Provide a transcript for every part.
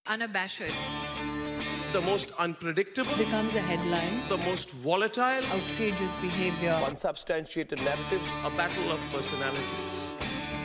Unabashed. The most unpredictable. Becomes a headline. The most volatile. Outrageous behavior. Unsubstantiated narratives. A battle of personalities.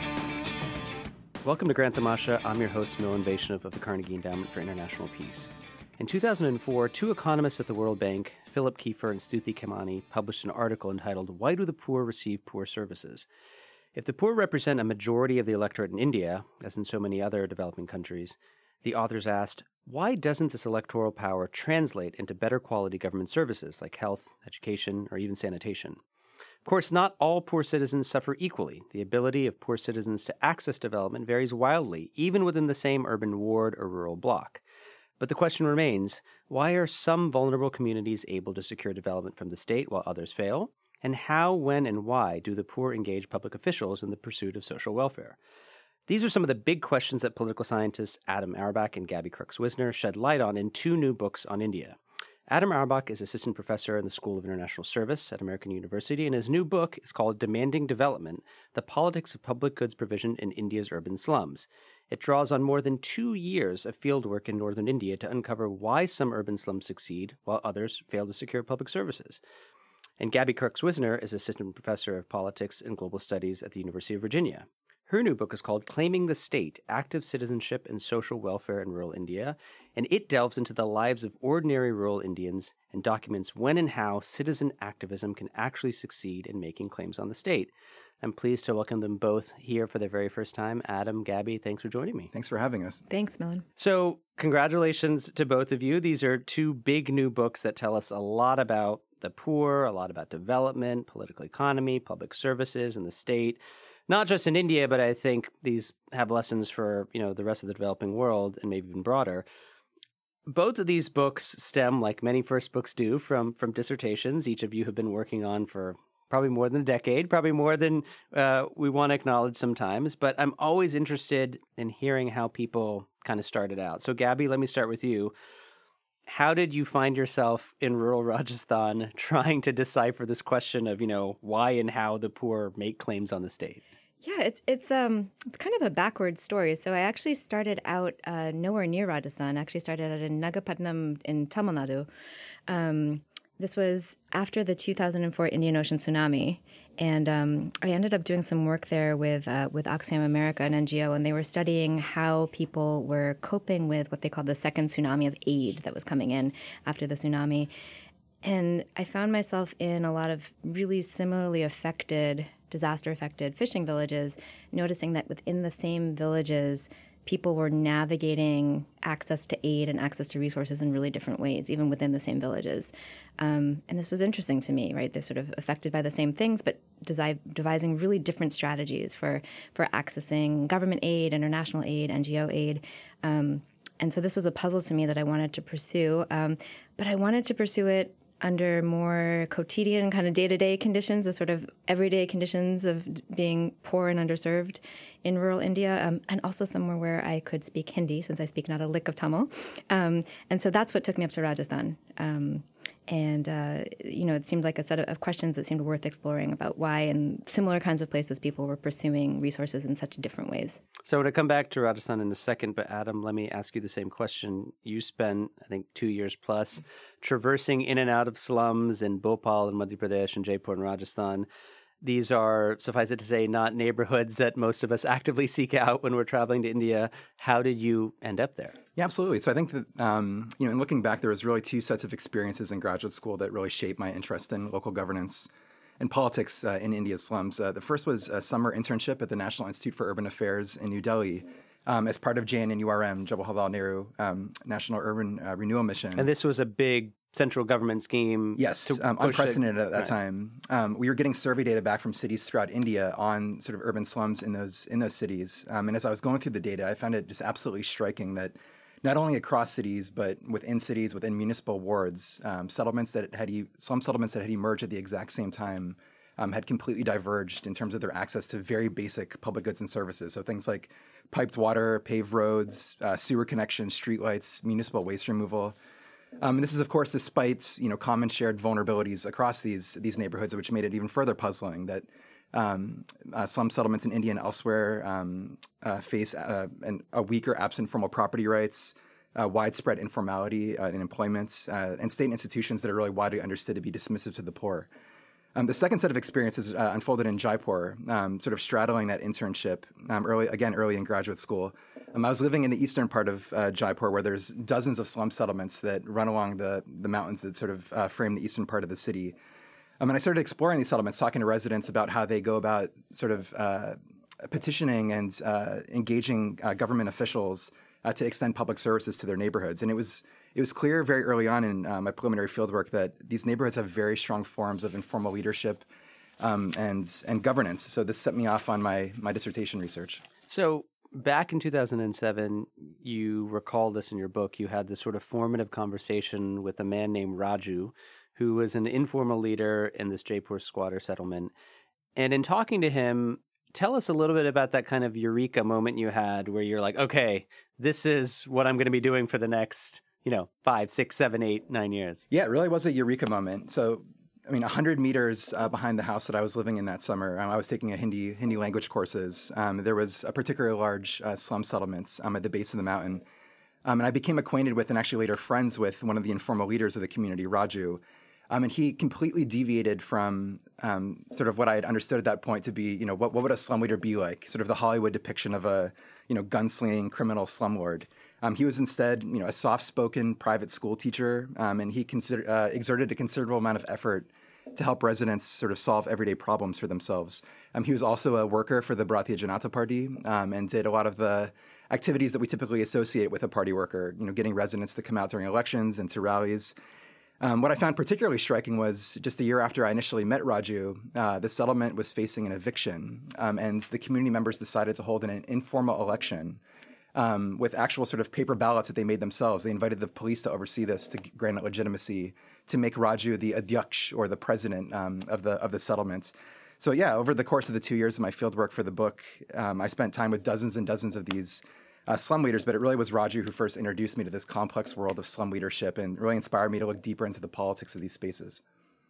Welcome to Grant Tamasha. I'm your host, Milan Vaishnav of the Carnegie Endowment for International Peace. In 2004, two economists at the World Bank, Philip Kiefer and Stuti Khemani, published an article entitled, "Why Do the Poor Receive Poor Services?" If the poor represent a majority of the electorate in India, as in so many other developing countries, the authors asked, why doesn't this electoral power translate into better quality government services like health, education, or even sanitation? Of course, not all poor citizens suffer equally. The ability of poor citizens to access development varies wildly, even within the same urban ward or rural block. But the question remains, why are some vulnerable communities able to secure development from the state while others fail? And how, when, and why do the poor engage public officials in the pursuit of social welfare? These are some of the big questions that political scientists Adam Auerbach and Gabby Crooks-Wisner shed light on in two new books on India. Adam Auerbach is assistant professor in the School of International Service at American University, and his new book is called Demanding Development, The Politics of Public Goods Provision in India's Urban Slums. It draws on more than 2 years of fieldwork in northern India to uncover why some urban slums succeed while others fail to secure public services. And Gabby Crooks-Wisner is assistant professor of politics and global studies at the University of Virginia. Her new book is called Claiming the State, Active Citizenship and Social Welfare in Rural India, and it delves into the lives of ordinary rural Indians and documents when and how citizen activism can actually succeed in making claims on the state. I'm pleased to welcome them both here for the very first time. Adam, Gabby, thanks for joining me. Thanks for having us. Thanks, Milan. So, congratulations to both of you. These are two big new books that tell us a lot about the poor, a lot about development, political economy, public services, and the state. Not just in India, but I think these have lessons for, the rest of the developing world and maybe even broader. Both of these books stem, like many first books do, from dissertations each of you have been working on for probably more than a decade, probably more than we want to acknowledge sometimes. But I'm always interested in hearing how people kind of started out. So, Gabby, let me start with you. How did you find yourself in rural Rajasthan trying to decipher this question of, why and how the poor make claims on the state? Yeah, it's kind of a backwards story. So I actually started out nowhere near Rajasthan. I actually started out in Nagapattinam in Tamil Nadu. This was after the 2004 Indian Ocean tsunami, and I ended up doing some work there with Oxfam America, an NGO, and they were studying how people were coping with what they called the second tsunami of aid that was coming in after the tsunami. And I found myself in a lot of really similarly disaster-affected fishing villages, noticing that within the same villages, people were navigating access to aid and access to resources in really different ways, even within the same villages. And this was interesting to me, right? They're sort of affected by the same things, but devising really different strategies for accessing government aid, international aid, NGO aid. And so this was a puzzle to me that I wanted to pursue. But I wanted to pursue it under more quotidian kind of day-to-day conditions, the sort of everyday conditions of being poor and underserved in rural India, and also somewhere where I could speak Hindi, since I speak not a lick of Tamil. And so that's what took me up to Rajasthan. It seemed like a set of questions that seemed worth exploring about why in similar kinds of places people were pursuing resources in such different ways. So I want to come back to Rajasthan in a second, but Adam, let me ask you the same question. You spent, I think, 2 years plus traversing in and out of slums in Bhopal and Madhya Pradesh and Jaipur and Rajasthan. These are, suffice it to say, not neighborhoods that most of us actively seek out when we're traveling to India. How did you end up there? Yeah, absolutely. So I think that, in looking back, there was really two sets of experiences in graduate school that really shaped my interest in local governance and politics in India's slums. The first was a summer internship at the National Institute for Urban Affairs in New Delhi as part of JNNURM, Jawaharlal Nehru National Urban Renewal Mission. And this was a big central government scheme. Yes, unprecedented at that time. We were getting survey data back from cities throughout India on sort of urban slums in those cities. And as I was going through the data, I found it just absolutely striking that not only across cities, but within cities, within municipal wards, slum settlements that had emerged at the exact same time had completely diverged in terms of their access to very basic public goods and services. So things like piped water, paved roads, sewer connections, streetlights, municipal waste removal. And this is, of course, despite common shared vulnerabilities across these neighborhoods, which made it even further puzzling that slum settlements in India and elsewhere face a weaker absent formal property rights, widespread informality in employments, and state institutions that are really widely understood to be dismissive to the poor. The second set of experiences unfolded in Jaipur, sort of straddling that internship early in graduate school. I was living in the eastern part of Jaipur, where there's dozens of slum settlements that run along the mountains that sort of frame the eastern part of the city. And I started exploring these settlements, talking to residents about how they go about sort of petitioning and engaging government officials to extend public services to their neighborhoods. And it was clear very early on in my preliminary fieldwork that these neighborhoods have very strong forms of informal leadership and governance. So this set me off on my dissertation research. So back in 2007, you recall this in your book, you had this sort of formative conversation with a man named Raju, who was an informal leader in this Jaipur squatter settlement. And in talking to him, tell us a little bit about that kind of eureka moment you had where you're like, okay, this is what I'm going to be doing for the next, 5, 6, 7, 8, 9 years. Yeah, it really was a eureka moment. So, 100 meters behind the house that I was living in that summer, I was taking a Hindi language courses. There was a particularly large slum settlement at the base of the mountain. And I became acquainted with and actually later friends with one of the informal leaders of the community, Raju. And he completely deviated from sort of what I had understood at that point to be, what would a slum leader be like? Sort of the Hollywood depiction of a, gunslinging criminal slumlord. He was instead, a soft-spoken private school teacher, and he exerted a considerable amount of effort to help residents sort of solve everyday problems for themselves. He was also a worker for the Bharatiya Janata Party and did a lot of the activities that we typically associate with a party worker, getting residents to come out during elections and to rallies. What I found particularly striking was just a year after I initially met Raju, the settlement was facing an eviction, and the community members decided to hold an informal election with actual sort of paper ballots that they made themselves. They invited the police to oversee this to grant it legitimacy, to make Raju the Adhyaksh, or the president of the settlements. So yeah, over the course of the 2 years of my fieldwork for the book, I spent time with dozens and dozens of these slum leaders, but it really was Raju who first introduced me to this complex world of slum leadership and really inspired me to look deeper into the politics of these spaces.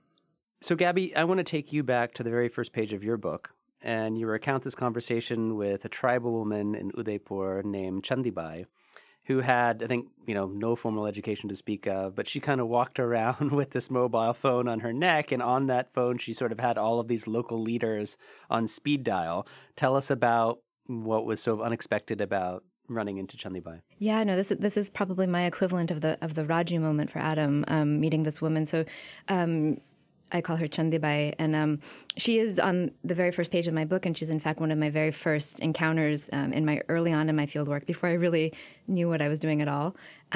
So Gabby, I want to take you back to the very first page of your book, and you recount this conversation with a tribal woman in Udaipur named Chandibai, who had, I think, no formal education to speak of, but she kind of walked around with this mobile phone on her neck, and on that phone she sort of had all of these local leaders on speed dial. Tell us about what was so unexpected about running into Chandibai. Yeah, no, this is probably my equivalent of the Raju moment for Adam, meeting this woman. So I call her Chandibai, and she is on the very first page of my book, and she's in fact one of my very first encounters early on in my fieldwork, before I really knew what I was doing at all.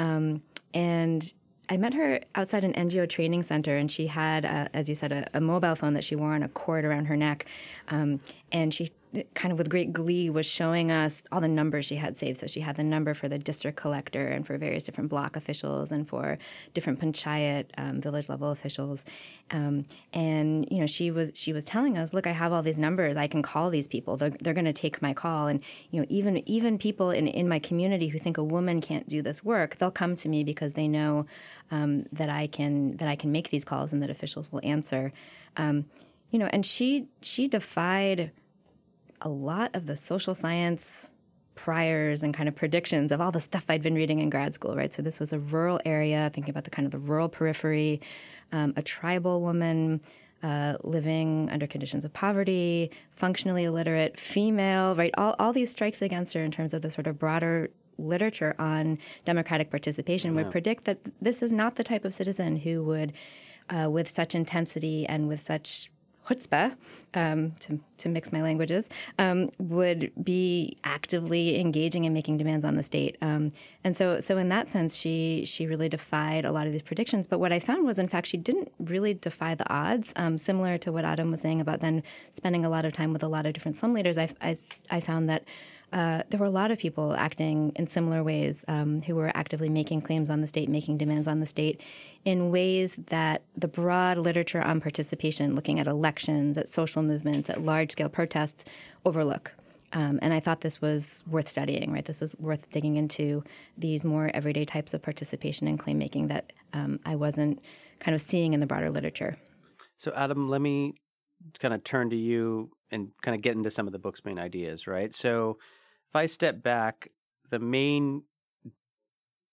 And I met her outside an NGO training center, and she had, as you said, a mobile phone that she wore on a cord around her neck, and she kind of with great glee was showing us all the numbers she had saved. So she had the number for the district collector and for various different block officials and for different panchayat, village level officials. And she was telling us, look, I have all these numbers. I can call these people. They're going to take my call. And even people in my community who think a woman can't do this work, they'll come to me because they know that I can make these calls and that officials will answer. And she defied a lot of the social science priors and kind of predictions of all the stuff I'd been reading in grad school, right? So this was a rural area, thinking about the kind of the rural periphery, a tribal woman living under conditions of poverty, functionally illiterate, female, right? All these strikes against her in terms of the sort of broader literature on democratic participation would predict that this is not the type of citizen who would, with such intensity and with such chutzpah, to mix my languages, would be actively engaging and making demands on the state. And so in that sense, she really defied a lot of these predictions. But what I found was, in fact, she didn't really defy the odds. Similar to what Adam was saying about then spending a lot of time with a lot of different slum leaders, I found that there were a lot of people acting in similar ways who were actively making claims on the state, making demands on the state in ways that the broad literature on participation, looking at elections, at social movements, at large-scale protests, overlook. And I thought this was worth studying, right? This was worth digging into these more everyday types of participation and claim-making that I wasn't kind of seeing in the broader literature. So, Adam, let me kind of turn to you and kind of get into some of the book's main ideas, right? So if I step back, the main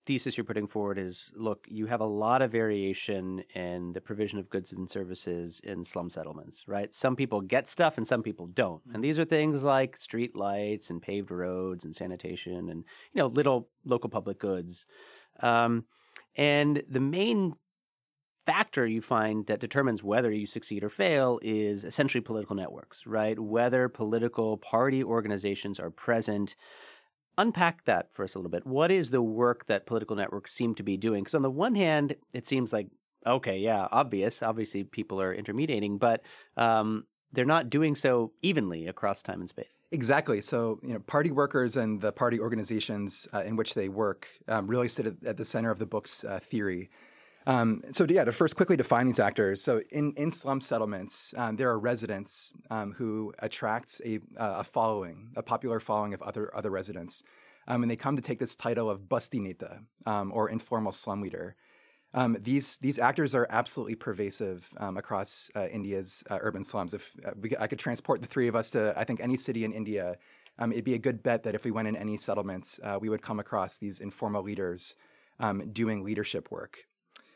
thesis you're putting forward is, look, you have a lot of variation in the provision of goods and services in slum settlements, right? Some people get stuff and some people don't. And these are things like street lights and paved roads and sanitation and, little local public goods. And the main factor you find that determines whether you succeed or fail is essentially political networks, right? Whether political party organizations are present. Unpack that for us a little bit. What is the work that political networks seem to be doing? Because on the one hand, it seems like, okay, yeah, obviously people are intermediating, but they're not doing so evenly across time and space. Exactly. So, party workers and the party organizations in which they work really sit at the center of the book's theory. To first quickly define these actors. So in slum settlements, there are residents who attract a following, a popular following of other residents. And they come to take this title of Basti Neta, or informal slum leader. These actors are absolutely pervasive across India's urban slums. If I could transport the three of us to, I think, any city in India, it'd be a good bet that if we went in any settlements, we would come across these informal leaders doing leadership work.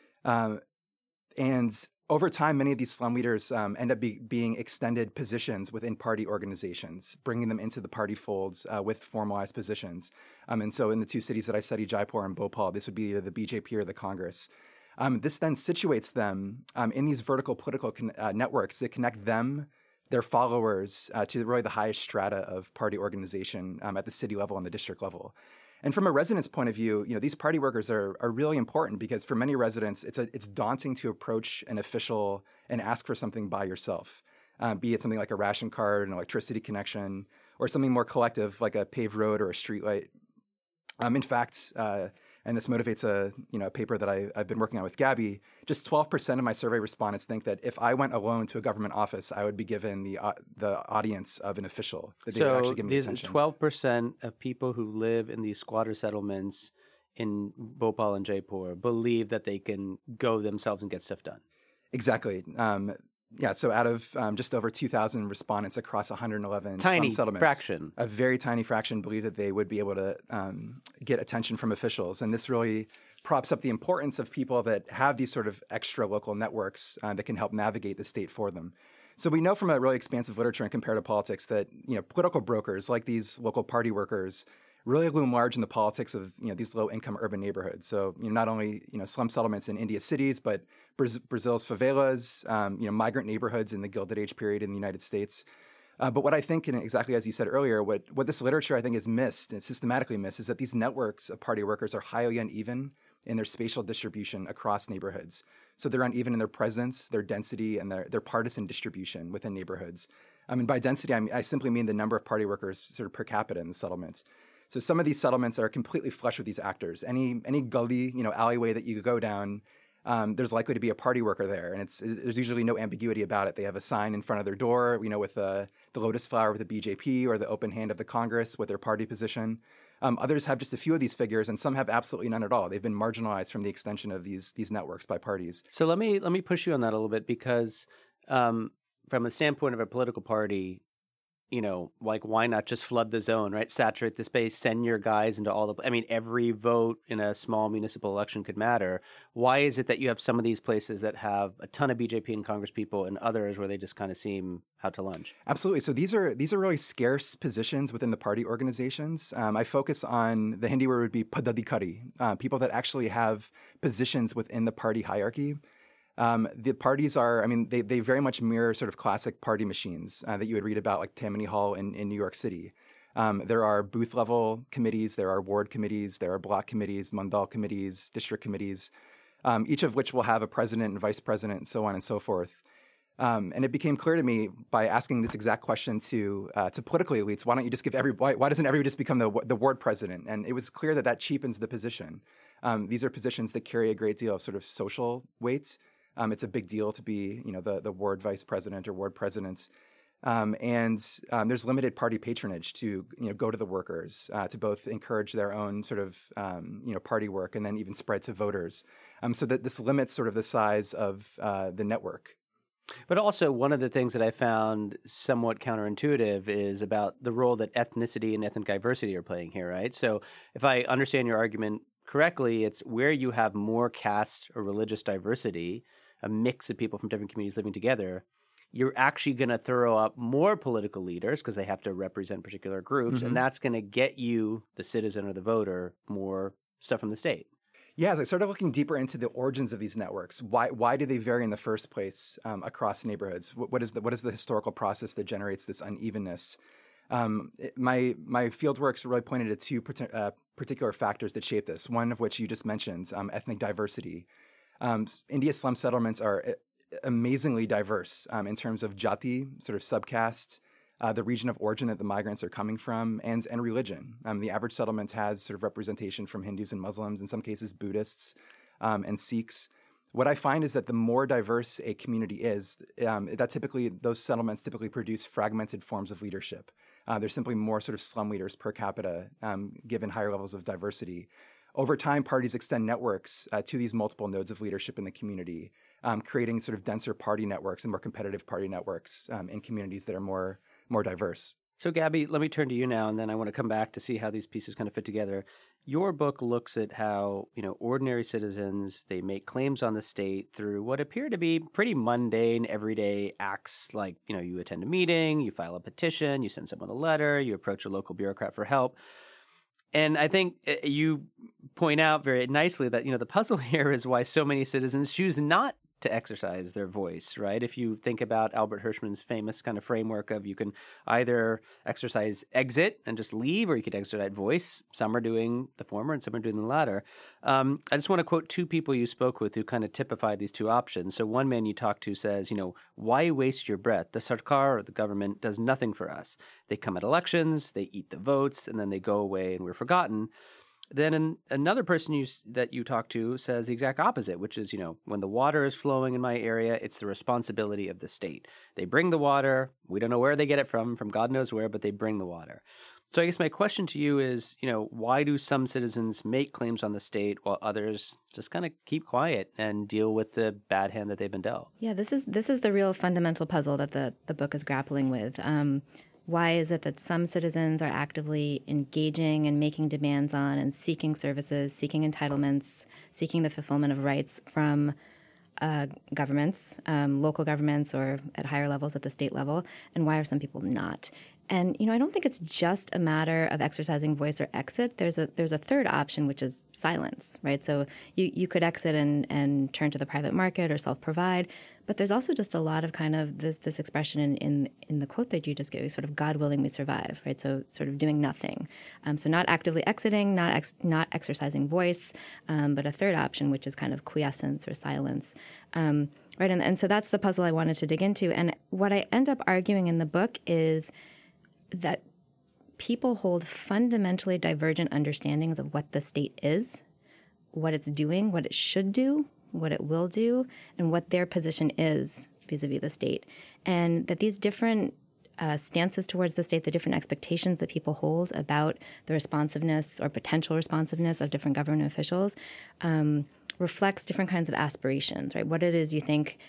And over time, many of these slum leaders end up being extended positions within party organizations, bringing them into the party folds with formalized positions. And so in the two cities that I studied, Jaipur and Bhopal, this would be either the BJP or the Congress. This then situates them in these vertical political networks that connect them, their followers, to really the highest strata of party organization at the city level and the district level. And from a resident's point of view, these party workers are really important because for many residents, it's daunting to approach an official and ask for something by yourself, be it something like a ration card, an electricity connection, or something more collective like a paved road or a street light. In fact, and this motivates a paper that I've been working on with Gabby, just 12% of my survey respondents think that if I went alone to a government office, I would be given the audience of an official. That they would actually give me attention. 12% of people who live in these squatter settlements in Bhopal and Jaipur believe that they can go themselves and get stuff done. Exactly. So out of just over 2,000 respondents across 111 slum settlements, fraction. A very tiny fraction believe that they would be able to get attention from officials. And this really props up the importance of people that have these sort of extra local networks that can help navigate the state for them. So we know from a really expansive literature in comparative politics that political brokers like these local party workers really loom large in the politics of these low-income urban neighborhoods. So not only slum settlements in India's cities, but Brazil's favelas, migrant neighborhoods in the Gilded Age period in the United States. But what I think, and exactly as you said earlier, what this literature I think is missed and systematically missed is that these networks of party workers are highly uneven in their spatial distribution across neighborhoods. So they're uneven in their presence, their density, and their partisan distribution within neighborhoods. And by density, I simply mean the number of party workers sort of per capita in the settlements. So some of these settlements are completely flush with these actors. Any gully, alleyway that you go down, there's likely to be a party worker there, and there's usually no ambiguity about it. They have a sign in front of their door, with the lotus flower with the BJP or the open hand of the Congress with their party position. Others have just a few of these figures, and some have absolutely none at all. They've been marginalized from the extension of these networks by parties. So let me push you on that a little bit because from the standpoint of a political party, why not just flood the zone, right? Saturate the space, send your guys into all every vote in a small municipal election could matter. Why is it that you have some of these places that have a ton of BJP and Congress people and others where they just kind of seem out to lunch? Absolutely. So these are really scarce positions within the party organizations. I focus on the Hindi word would be padadikari, people that actually have positions within the party hierarchy. The parties are, they very much mirror sort of classic party machines that you would read about like Tammany Hall in New York City. There are booth level committees, there are ward committees, there are block committees, mandal committees, district committees, each of which will have a president and vice president and so on and so forth. And it became clear to me by asking this exact question to political elites, why don't you just give why doesn't everybody just become the ward president? And it was clear that cheapens the position. These are positions that carry a great deal of sort of social weight. It's a big deal to be, the ward vice president or ward president. And there's limited party patronage to, go to the workers, to both encourage their own sort of, party work and then even spread to voters. So that this limits sort of the size of the network. But also one of the things that I found somewhat counterintuitive is about the role that ethnicity and ethnic diversity are playing here, right? So if I understand your argument correctly, it's where you have more caste or religious diversity, a mix of people from different communities living together, you're actually going to throw up more political leaders because they have to represent particular groups, and that's going to get you, the citizen or the voter, more stuff from the state. Yeah, as I started looking deeper into the origins of these networks, why do they vary in the first place across neighborhoods? What is the historical process that generates this unevenness? My fieldwork's really pointed at two particular factors that shape this. One of which you just mentioned, ethnic diversity. India's slum settlements are amazingly diverse in terms of jati, sort of subcaste, the region of origin that the migrants are coming from, and religion. The average settlement has sort of representation from Hindus and Muslims, in some cases Buddhists and Sikhs. What I find is that the more diverse a community is, those settlements typically produce fragmented forms of leadership. There's simply more sort of slum leaders per capita, given higher levels of diversity. Over time, parties extend networks to these multiple nodes of leadership in the community, creating sort of denser party networks and more competitive party networks in communities that are more diverse. So, Gabby, let me turn to you now, and then I want to come back to see how these pieces kind of fit together. Your book looks at how, ordinary citizens, they make claims on the state through what appear to be pretty mundane, everyday acts like, you attend a meeting, you file a petition, you send someone a letter, you approach a local bureaucrat for help. And I think you point out very nicely that, the puzzle here is why so many citizens choose not to exercise their voice, right? If you think about Albert Hirschman's famous kind of framework of you can either exercise exit and just leave, or you could exercise voice. Some are doing the former and some are doing the latter. I just want to quote two people you spoke with who kind of typified these two options. So one man you talked to says, why waste your breath? The Sarkar, or the government, does nothing for us. They come at elections, they eat the votes, and then they go away and we're forgotten. Then another person that you talk to says the exact opposite, which is, when the water is flowing in my area, it's the responsibility of the state. They bring the water. We don't know where they get it from God knows where, but they bring the water. So I guess my question to you is, why do some citizens make claims on the state while others just kind of keep quiet and deal with the bad hand that they've been dealt? Yeah, this is the real fundamental puzzle that the book is grappling with. Why is it that some citizens are actively engaging and making demands on and seeking services, seeking entitlements, seeking the fulfillment of rights from governments, local governments, or at higher levels at the state level, and why are some people not? And, I don't think it's just a matter of exercising voice or exit. There's a third option, which is silence, right? So you could exit and turn to the private market or self-provide. But there's also just a lot of kind of this expression in the quote that you just gave, sort of God willing we survive, right? So sort of doing nothing. So not actively exiting, not exercising voice, but a third option, which is kind of quiescence or silence. Right, and so that's the puzzle I wanted to dig into. And what I end up arguing in the book is that people hold fundamentally divergent understandings of what the state is, what it's doing, what it should do, what it will do, and what their position is vis-a-vis the state. And that these different stances towards the state, the different expectations that people hold about the responsiveness or potential responsiveness of different government officials reflects different kinds of aspirations, right? What it is you think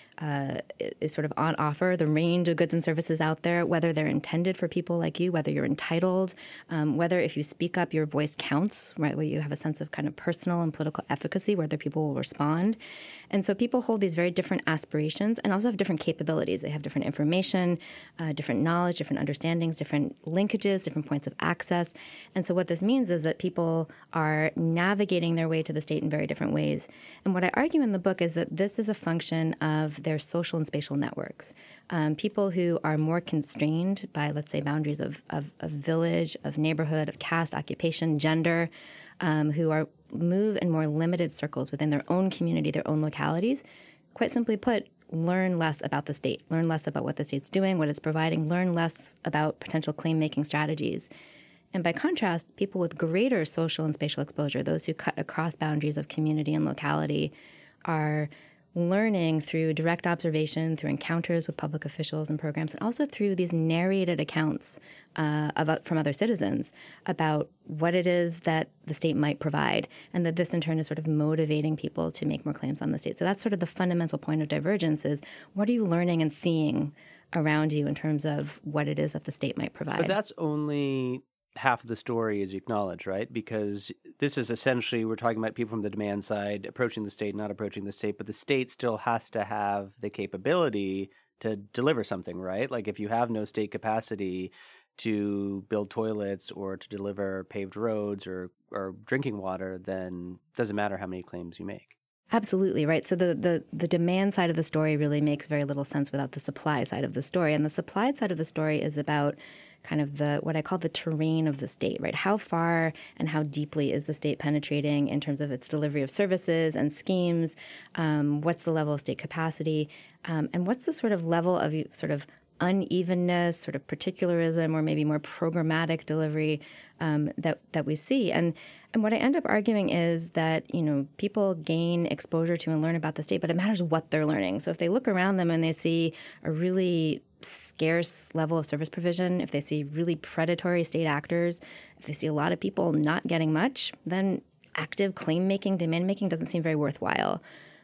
is sort of on offer, the range of goods and services out there, whether they're intended for people like you, whether you're entitled, whether if you speak up, your voice counts, right? Where you have a sense of kind of personal and political efficacy, whether people will respond. And so people hold these very different aspirations and also have different capabilities. They have different information, different knowledge, different understandings, different linkages, different points of access. And so what this means is that people are navigating their way to the state in very different ways. And what I argue in the book is that this is a function of their social and spatial networks. People who are more constrained by, let's say, boundaries of village, of neighborhood, of caste, occupation, gender, who move in more limited circles within their own community, their own localities, quite simply put, learn less about the state, learn less about what the state's doing, what it's providing, learn less about potential claim-making strategies. And by contrast, people with greater social and spatial exposure, those who cut across boundaries of community and locality, are learning through direct observation, through encounters with public officials and programs, and also through these narrated accounts from other citizens about what it is that the state might provide, and that this in turn is sort of motivating people to make more claims on the state. So that's sort of the fundamental point of divergence is what are you learning and seeing around you in terms of what it is that the state might provide? But that's only half of the story, as you acknowledge, right? Because this is essentially, we're talking about people from the demand side approaching the state, not approaching the state, but the state still has to have the capability to deliver something, right? Like if you have no state capacity to build toilets or to deliver paved roads or drinking water, then it doesn't matter how many claims you make. Absolutely, right. So the demand side of the story really makes very little sense without the supply side of the story. And the supply side of the story is about kind of what I call the terrain of the state, right? How far and how deeply is the state penetrating in terms of its delivery of services and schemes? What's the level of state capacity? And what's the sort of level of sort of unevenness, sort of particularism, or maybe more programmatic delivery that we see. And what I end up arguing is that, people gain exposure to and learn about the state, but it matters what they're learning. So if they look around them and they see a really scarce level of service provision, if they see really predatory state actors, if they see a lot of people not getting much, then active claim-making, demand-making doesn't seem very worthwhile.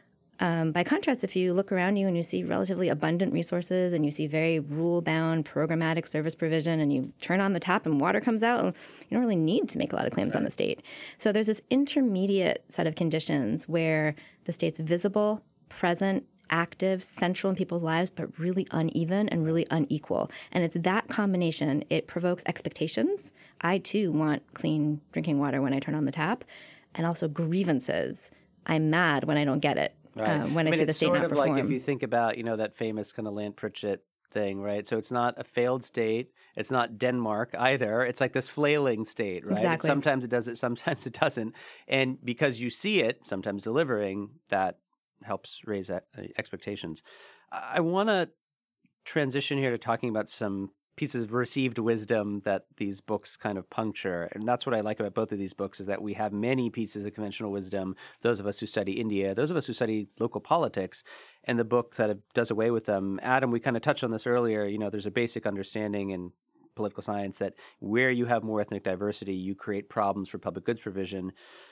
By contrast, if you look around you and you see relatively abundant resources and you see very rule-bound programmatic service provision and you turn on the tap and water comes out, you don't really need to make a lot of claims on the state. So there's this intermediate set of conditions where the state's visible, present, active, central in people's lives, but really uneven and really unequal. And it's that combination. It provokes expectations. I, too, want clean drinking water when I turn on the tap. And also grievances. I'm mad when I don't get it. Right. When I see the state not perform. It's sort of like if you think about, that famous kind of Lant Pritchett thing, right? So it's not a failed state. It's not Denmark either. It's like this flailing state, right? Exactly. Sometimes it does it, sometimes it doesn't. And because you see it, sometimes delivering, that helps raise expectations. I want to transition here to talking about some pieces of received wisdom that these books kind of puncture. And that's what I like about both of these books, is that we have many pieces of conventional wisdom, those of us who study India, those of us who study local politics, and the book that does away with them. Adam, we kind of touched on this earlier. There's a basic understanding in political science that where you have more ethnic diversity, you create problems for public goods provision.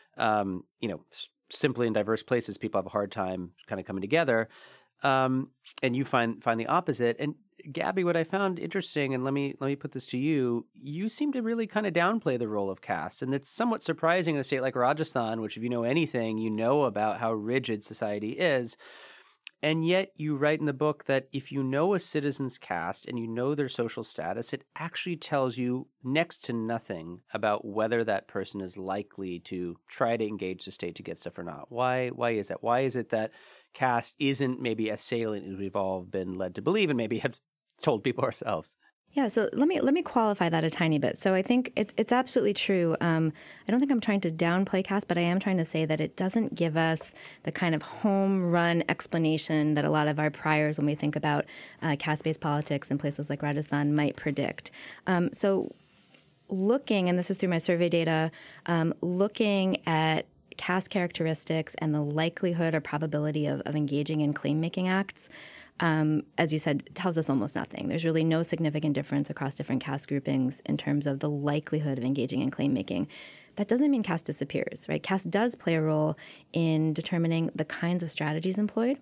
Simply in diverse places, people have a hard time kind of coming together. And you find the opposite. And Gabby, what I found interesting, and let me put this to you, you seem to really kind of downplay the role of caste. And it's somewhat surprising in a state like Rajasthan, which if you know anything, you know about how rigid society is. And yet you write in the book that if you know a citizen's caste and you know their social status, it actually tells you next to nothing about whether that person is likely to try to engage the state to get stuff or not. Why is that? Why is it that caste isn't maybe as salient as we've all been led to believe and maybe have told people ourselves? Yeah, so let me qualify that a tiny bit. So I think it's absolutely true. I don't think I'm trying to downplay caste, but I am trying to say that it doesn't give us the kind of home run explanation that a lot of our priors, when we think about caste-based politics in places like Rajasthan, might predict. So looking, and this is through my survey data, looking at caste characteristics and the likelihood or probability of engaging in claim-making acts, as you said, tells us almost nothing. There's really no significant difference across different caste groupings in terms of the likelihood of engaging in claim-making. That doesn't mean caste disappears, right? Caste does play a role in determining the kinds of strategies employed.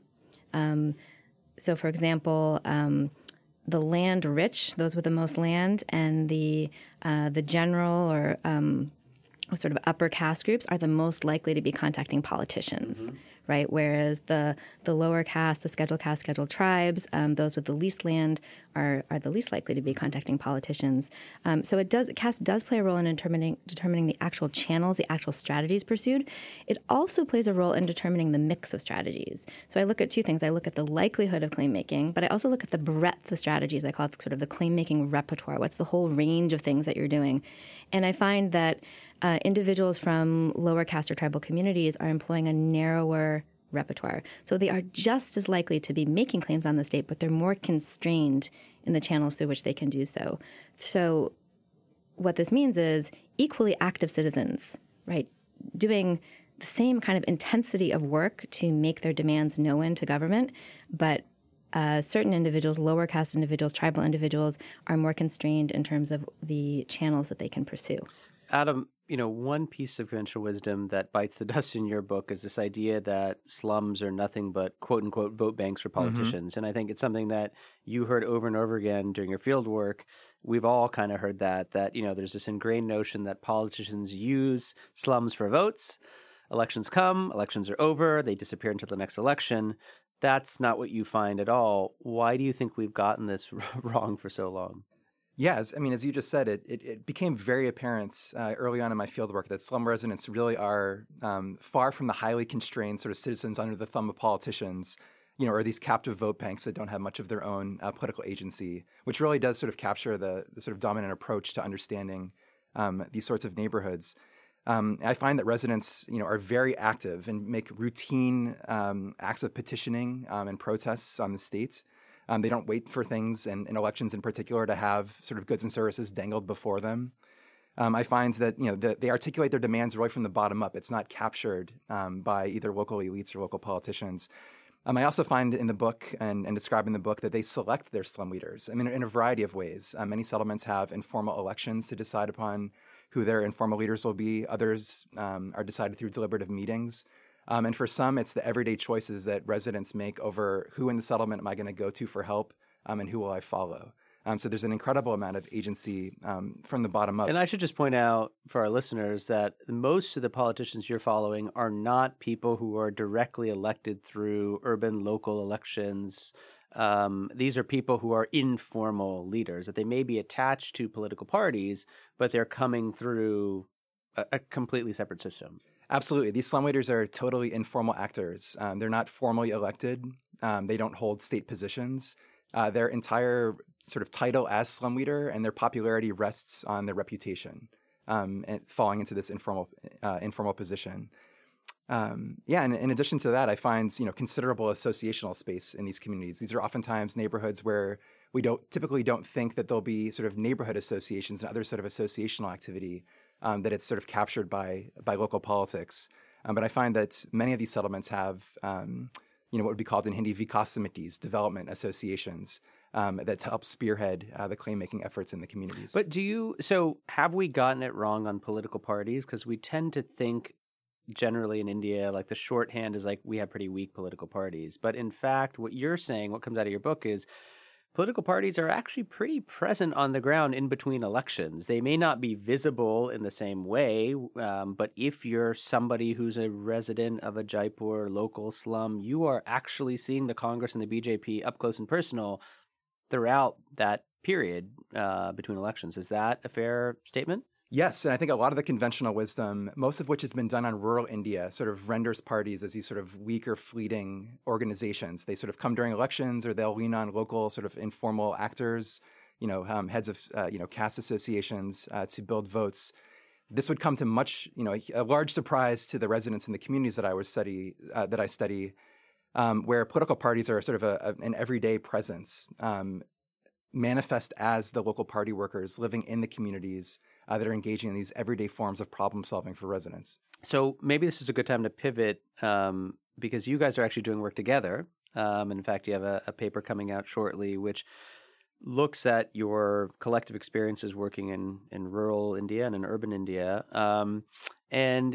So, for example, the land rich, those with the most land, and the general or sort of upper caste groups are the most likely to be contacting politicians, right? Whereas the lower caste, the scheduled caste, scheduled tribes, those with the least land are the least likely to be contacting politicians. So caste does play a role in determining the actual channels, the actual strategies pursued. It also plays a role in determining the mix of strategies. So I look at two things. I look at the likelihood of claim making, but I also look at the breadth of strategies. I call it sort of the claim making repertoire. What's the whole range of things that you're doing? And I find that individuals from lower caste or tribal communities are employing a narrower repertoire. So they are just as likely to be making claims on the state, but they're more constrained in the channels through which they can do so. So what this means is equally active citizens, right, doing the same kind of intensity of work to make their demands known to government, but certain individuals, lower caste individuals, tribal individuals, are more constrained in terms of the channels that they can pursue. Adam, one piece of conventional wisdom that bites the dust in your book is this idea that slums are nothing but quote unquote vote banks for politicians. And I think it's something that you heard over and over again during your field work. we've all kind of heard that, there's this ingrained notion that politicians use slums for votes. Elections come, elections are over, they disappear until the next election. That's not what you find at all. Why do you think we've gotten this wrong for so long? Yeah, as you just said, it became very apparent early on in my fieldwork that slum residents really are far from the highly constrained sort of citizens under the thumb of politicians, or these captive vote banks that don't have much of their own political agency, which really does sort of capture the sort of dominant approach to understanding these sorts of neighborhoods. I find that residents, are very active and make routine acts of petitioning and protests on the state. They don't wait for things, and in elections in particular, to have sort of goods and services dangled before them. I find that they articulate their demands really from the bottom up. It's not captured by either local elites or local politicians. I also find in the book and describe in the book that they select their slum leaders. I mean, in a variety of ways. Many settlements have informal elections to decide upon who their informal leaders will be. Others are decided through deliberative meetings. And for some, it's the everyday choices that residents make over who in the settlement am I going to go to for help and who will I follow. So there's an incredible amount of agency from the bottom up. And I should just point out for our listeners that most of the politicians you're following are not people who are directly elected through urban local elections. These are people who are informal leaders, that they may be attached to political parties, but they're coming through a completely separate system. Absolutely. These slum leaders are totally informal actors. They're not formally elected. They don't hold state positions. Their entire sort of title as slum leader and their popularity rests on their reputation and falling into this informal position. And in addition to that, I find considerable associational space in these communities. These are oftentimes neighborhoods where we typically don't think that there'll be sort of neighborhood associations and other sort of associational activity that it's sort of captured by local politics. But I find that many of these settlements have what would be called in Hindi vikas samitis, development associations that help spearhead the claim-making efforts in the communities. But have we gotten it wrong on political parties? Because we tend to think generally in India, like the shorthand is like we have pretty weak political parties. But in fact, what you're saying, what comes out of your book is political parties are actually pretty present on the ground in between elections. They may not be visible in the same way, but if you're somebody who's a resident of a Jaipur local slum, you are actually seeing the Congress and the BJP up close and personal throughout that period between elections. Is that a fair statement? Yes, and I think a lot of the conventional wisdom, most of which has been done on rural India, sort of renders parties as these sort of weak or fleeting organizations. They sort of come during elections, or they'll lean on local sort of informal actors, heads of caste associations to build votes. This would come to a large surprise to the residents in the communities that I study, where political parties are sort of an everyday presence, manifest as the local party workers living in the communities that are engaging in these everyday forms of problem solving for residents. So maybe this is a good time to pivot because you guys are actually doing work together. In fact, you have a paper coming out shortly which looks at your collective experiences working in rural India and in urban India. And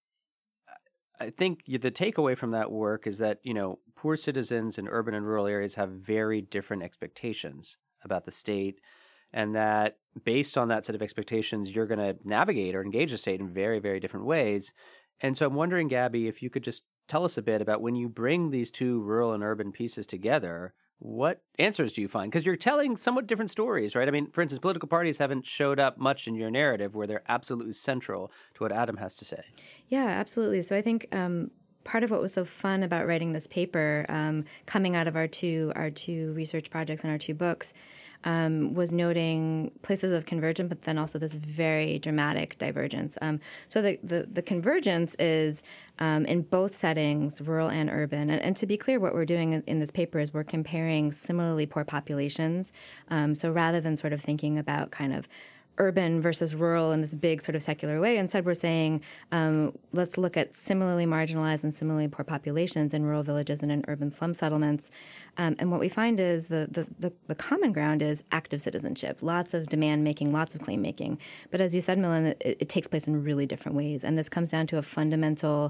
I think the takeaway from that work is that, poor citizens in urban and rural areas have very different expectations about the state, and that based on that set of expectations, you're going to navigate or engage the state in very, very different ways. And so I'm wondering, Gabby, if you could just tell us a bit about when you bring these two rural and urban pieces together, what answers do you find? Because you're telling somewhat different stories, right? I mean, for instance, political parties haven't showed up much in your narrative where they're absolutely central to what Adam has to say. Yeah, absolutely. So I think part of what was so fun about writing this paper, coming out of our two research projects and our two books, was noting places of convergence, but then also this very dramatic divergence. So the convergence is in both settings, rural and urban. And to be clear, what we're doing in this paper is we're comparing similarly poor populations. So rather than sort of thinking about kind of urban versus rural in this big sort of secular way. Instead, we're saying, let's look at similarly marginalized and similarly poor populations in rural villages and in urban slum settlements. And what we find is the common ground is active citizenship, lots of demand making, lots of claim making. But as you said, Milind, it takes place in really different ways. And this comes down to a fundamental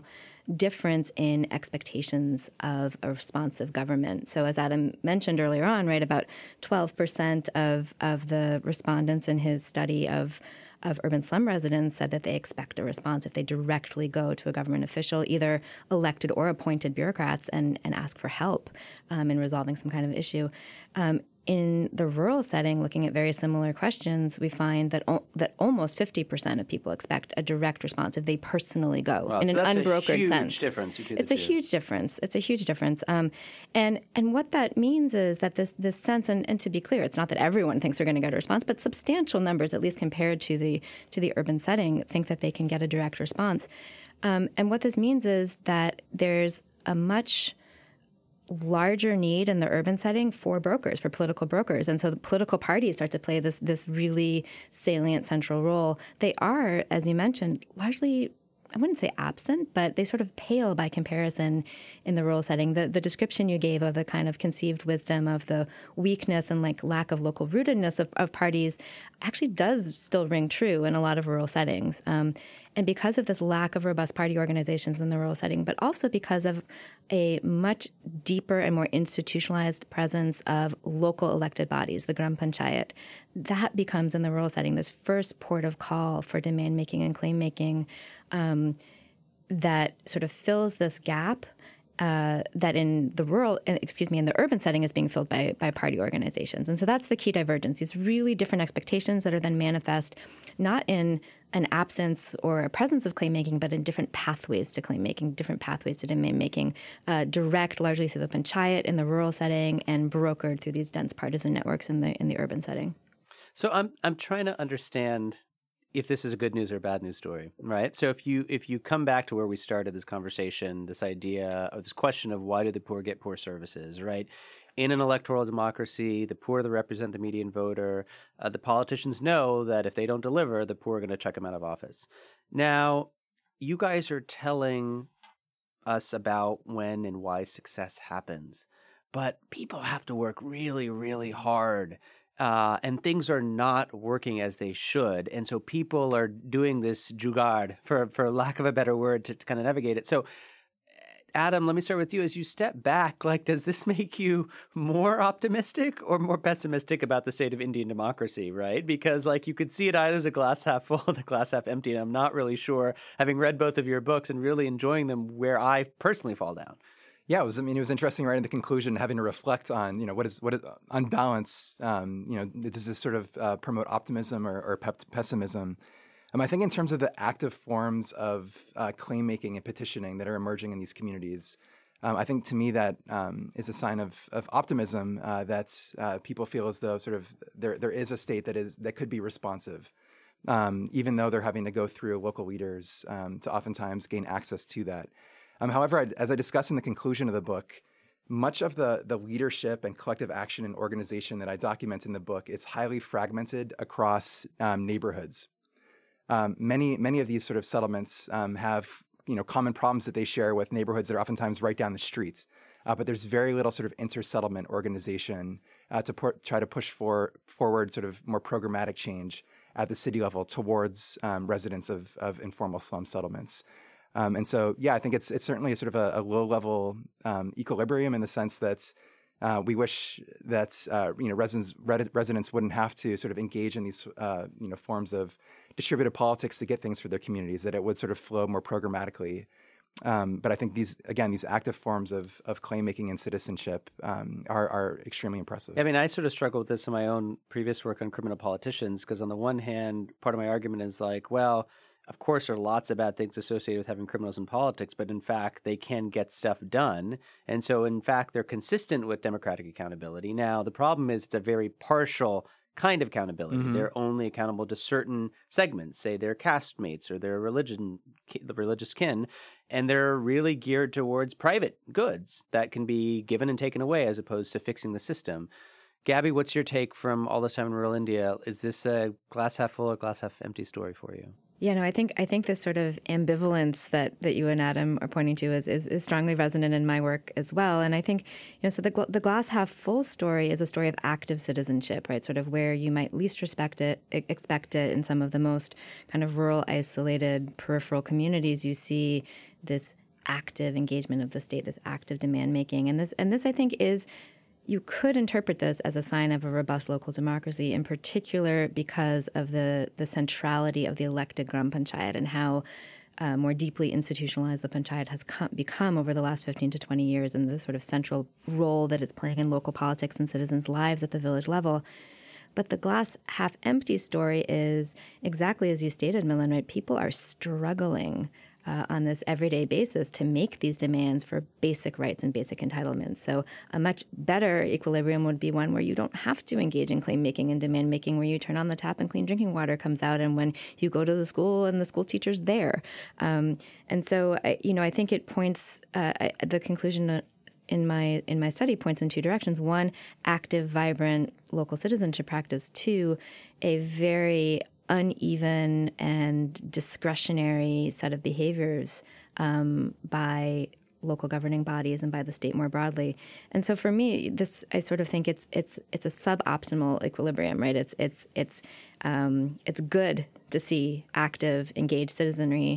difference in expectations of a responsive government. So as Adam mentioned earlier on, right, about 12% of the respondents in his study of urban slum residents said that they expect a response if they directly go to a government official, either elected or appointed bureaucrats, and ask for help in resolving some kind of issue. In the rural setting, looking at very similar questions, we find that that almost 50% of people expect a direct response if they personally go in an unbrokered sense. It's a huge difference. It's a huge difference. And what that means is that this sense, and to be clear, it's not that everyone thinks they're going to get a response, but substantial numbers, at least compared to the urban setting, think that they can get a direct response. And what this means is that there's a much larger need in the urban setting for brokers, for political brokers. And so the political parties start to play this really salient central role. They are, as you mentioned, largely, I wouldn't say absent, but they sort of pale by comparison in the rural setting. The description you gave of the kind of conceived wisdom of the weakness and like lack of local rootedness of parties actually does still ring true in a lot of rural settings. And because of this lack of robust party organizations in the rural setting, but also because of a much deeper and more institutionalized presence of local elected bodies, the Gram Panchayat, that becomes in the rural setting this first port of call for demand making and claim making that sort of fills this gap that in the urban setting is being filled by party organizations. And so that's the key divergence, these really different expectations that are then manifest not in an absence or a presence of claim making, but in different pathways to claim making, different pathways to demand making, direct largely through the panchayat in the rural setting and brokered through these dense partisan networks in the urban setting. So I'm trying to understand if this is a good news or a bad news story, right? So if you come back to where we started this conversation, this idea of this question of why do the poor get poor services, right? In an electoral democracy, the poor that represent the median voter, the politicians know that if they don't deliver, the poor are going to chuck them out of office. Now, you guys are telling us about when and why success happens, but people have to work really, really hard. And things are not working as they should. And so people are doing this jugaad, for lack of a better word, to kind of navigate it. So, Adam, let me start with you. As you step back, like, does this make you more optimistic or more pessimistic about the state of Indian democracy, right? Because, like, you could see it either as a glass half full or the glass half empty. And I'm not really sure, having read both of your books and really enjoying them, where I personally fall down. Yeah, it was interesting right in the conclusion, having to reflect on, what is on balance, does this sort of promote optimism or pessimism? I think in terms of the active forms of claim making and petitioning that are emerging in these communities, I think to me that is a sign of optimism that people feel as though sort of there is a state that could be responsive, even though they're having to go through local leaders to oftentimes gain access to that. However, as I discuss in the conclusion of the book, much of the leadership and collective action and organization that I document in the book is highly fragmented across neighborhoods. Many of these sort of settlements have common problems that they share with neighborhoods that are oftentimes right down the street. But there's very little sort of inter-settlement organization to try to push forward sort of more programmatic change at the city level towards residents of informal slum settlements. And so, yeah, I think it's certainly a sort of a low-level equilibrium in the sense that we wish that residents wouldn't have to sort of engage in these forms of distributed politics to get things for their communities, that it would sort of flow more programmatically. But I think these active forms of claim making and citizenship are extremely impressive. I mean, I sort of struggle with this in my own previous work on criminal politicians, because on the one hand, part of my argument is like, well, of course, there are lots of bad things associated with having criminals in politics, but in fact, they can get stuff done. And so, in fact, they're consistent with democratic accountability. Now, the problem is it's a very partial kind of accountability. Mm-hmm. They're only accountable to certain segments, say their caste mates or their the religious kin, and they're really geared towards private goods that can be given and taken away as opposed to fixing the system. Gabby, what's your take from all this time in rural India? Is this a glass half full or glass half empty story for you? Yeah, no, I think this sort of ambivalence that you and Adam are pointing to is strongly resonant in my work as well. And I think, so the glass half full story is a story of active citizenship, right? Sort of where you might least expect it in some of the most kind of rural, isolated, peripheral communities. You see this active engagement of the state, this active demand making. And this I think is, you could interpret this as a sign of a robust local democracy, in particular because of the centrality of the elected Gram Panchayat and how more deeply institutionalized the Panchayat has become over the last 15 to 20 years, and the sort of central role that it's playing in local politics and citizens' lives at the village level. But the glass half empty story is exactly as you stated, Milind, right? People are struggling on this everyday basis to make these demands for basic rights and basic entitlements. So a much better equilibrium would be one where you don't have to engage in claim making and demand making, where you turn on the tap and clean drinking water comes out, and when you go to the school and the school teacher's there. And so, I think it points, the conclusion in my study points in two directions. One, active, vibrant local citizenship practice. Two, a very uneven and discretionary set of behaviors by local governing bodies and by the state more broadly. And so for me, I sort of think it's a suboptimal equilibrium, right? It's good to see active, engaged citizenry,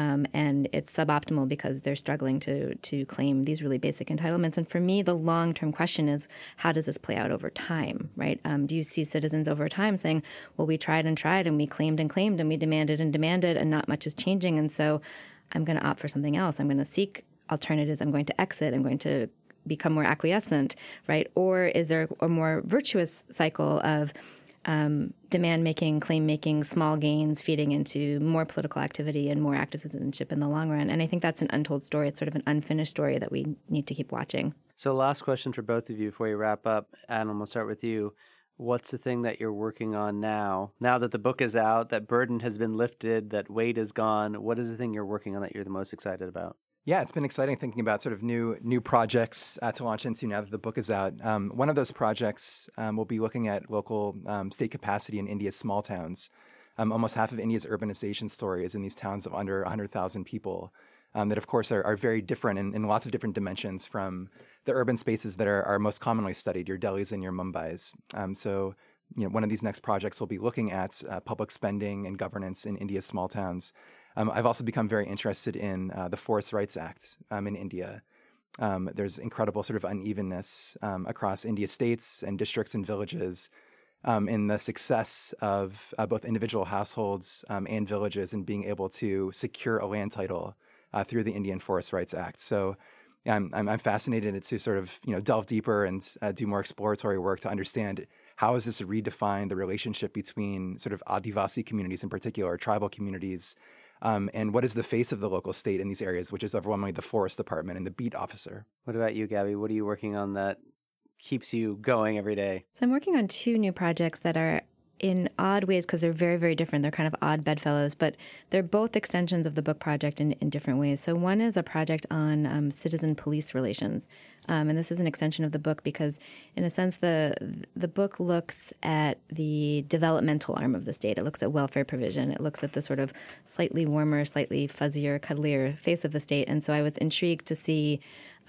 and it's suboptimal because they're struggling to claim these really basic entitlements. And for me, the long-term question is, how does this play out over time, right? Do you see citizens over time saying, well, we tried and we claimed and we demanded and not much is changing, and so I'm going to opt for something else. I'm going to seek alternatives. I'm going to exit. I'm going to become more acquiescent, right? Or is there a more virtuous cycle of demand-making, claim-making, small gains feeding into more political activity and more active citizenship in the long run? And I think that's an untold story. It's sort of an unfinished story that we need to keep watching. So last question for both of you before you wrap up. Adam, we'll start with you. What's the thing that you're working on now that the book is out, that burden has been lifted, that weight is gone? What is the thing you're working on that you're the most excited about? Yeah, it's been exciting thinking about sort of new projects to launch into now that the book is out. One of those projects will be looking at local state capacity in India's small towns. Almost half of India's urbanization story is in these towns of under 100,000 people that, of course, are very different in lots of different dimensions from the urban spaces that are most commonly studied, your Delhis and your Mumbais. So one of these next projects will be looking at public spending and governance in India's small towns. I've also become very interested in the Forest Rights Act in India. There's incredible sort of unevenness across India's states and districts and villages in the success of both individual households and villages in being able to secure a land title through the Indian Forest Rights Act. So I'm fascinated to sort of delve deeper and do more exploratory work to understand how is this redefine the relationship between sort of Adivasi communities in particular, tribal communities, and what is the face of the local state in these areas, which is overwhelmingly the forest department and the beat officer. What about you, Gabby? What are you working on that keeps you going every day? So I'm working on two new projects that are in odd ways, because they're very, very different. They're kind of odd bedfellows, but they're both extensions of the book project in different ways. So one is a project on citizen police relations. And this is an extension of the book because, in a sense, the book looks at the developmental arm of the state. It looks at welfare provision. It looks at the sort of slightly warmer, slightly fuzzier, cuddlier face of the state. And so I was intrigued to see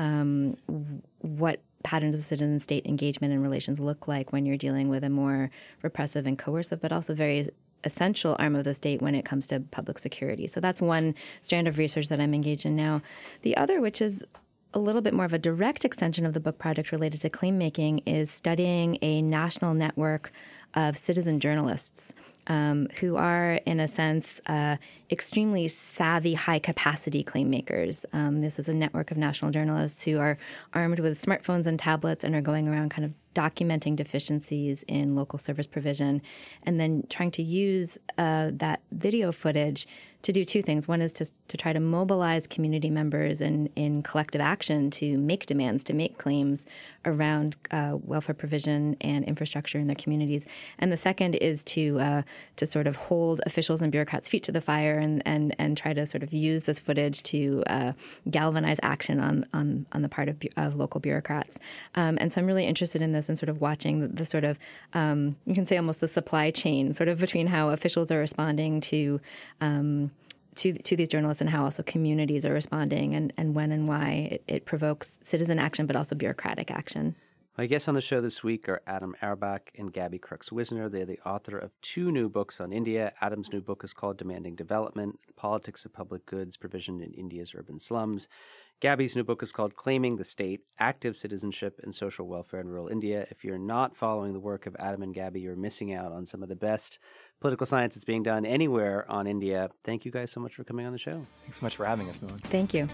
what patterns of citizen state engagement and relations look like when you're dealing with a more repressive and coercive, but also very essential arm of the state when it comes to public security. So that's one strand of research that I'm engaged in now. The other, which is a little bit more of a direct extension of the book project related to claim making, is studying a national network of citizen journalists who are, in a sense, extremely savvy, high-capacity claim makers. This is a network of national journalists who are armed with smartphones and tablets and are going around kind of documenting deficiencies in local service provision and then trying to use that video footage to do two things. One is to try to mobilize community members in collective action to make demands, to make claims around welfare provision and infrastructure in their communities. And the second is to sort of hold officials and bureaucrats' feet to the fire and try to sort of use this footage to galvanize action on the part of local bureaucrats. And so I'm really interested in this and sort of watching the sort of, you can say almost the supply chain sort of between how officials are responding to these journalists and how also communities are responding and when and why it provokes citizen action, but also bureaucratic action. My guests on the show this week are Adam Auerbach and Gabby Crooks-Wisner. They're the author of 2 new books on India. Adam's new book is called Demanding Development, Politics of Public Goods Provision in India's Urban Slums. Gabby's new book is called Claiming the State, Active Citizenship and Social Welfare in Rural India. If you're not following the work of Adam and Gabby, you're missing out on some of the best political science that's being done anywhere on India. Thank you guys so much for coming on the show. Thanks so much for having us, Millen. Thank you.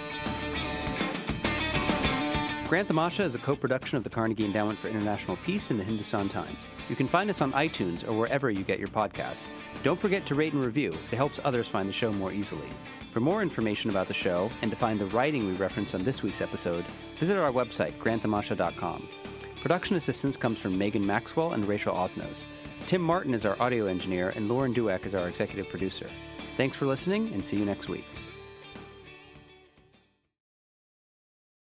Grant the Masha is a co-production of the Carnegie Endowment for International Peace and the Hindustan Times. You can find us on iTunes or wherever you get your podcasts. Don't forget to rate and review. It helps others find the show more easily. For more information about the show and to find the writing we referenced on this week's episode, visit our website, grantthemasha.com. Production assistance comes from Megan Maxwell and Rachel Osnos. Tim Martin is our audio engineer, and Lauren Dueck is our executive producer. Thanks for listening, and see you next week.